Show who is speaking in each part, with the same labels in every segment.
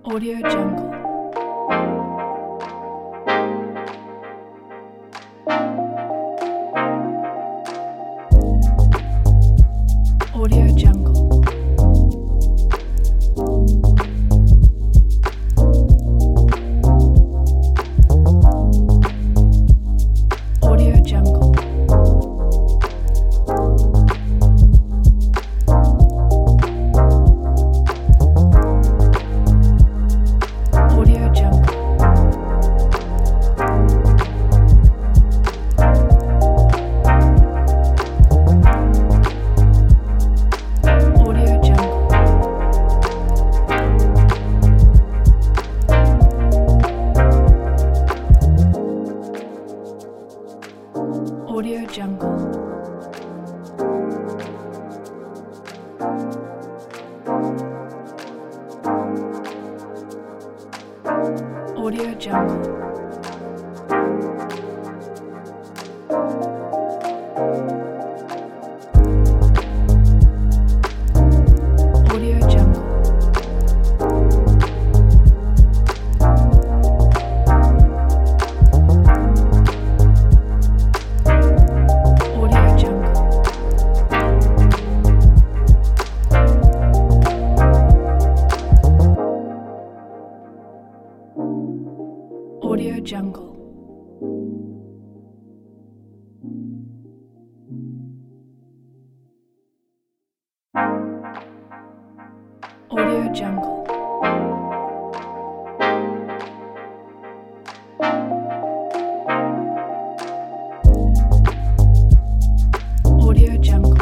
Speaker 1: Audio Jungle. Audio Jungle. Audio Jungle. Audio Jungle. Audio Jungle. Audio Jungle. Audio Jungle. Audio Jungle. Audio Jungle. Audio Jungle. Audio Jungle. Audio Jungle.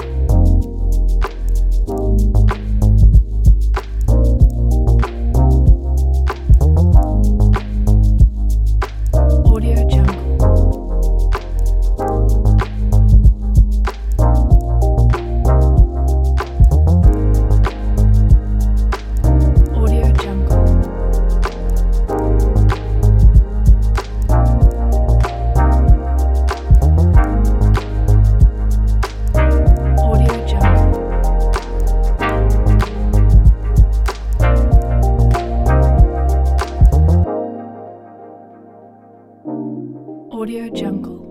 Speaker 1: Audio Jungle. Audio Jungle. Audio Jungle. Audio Jungle.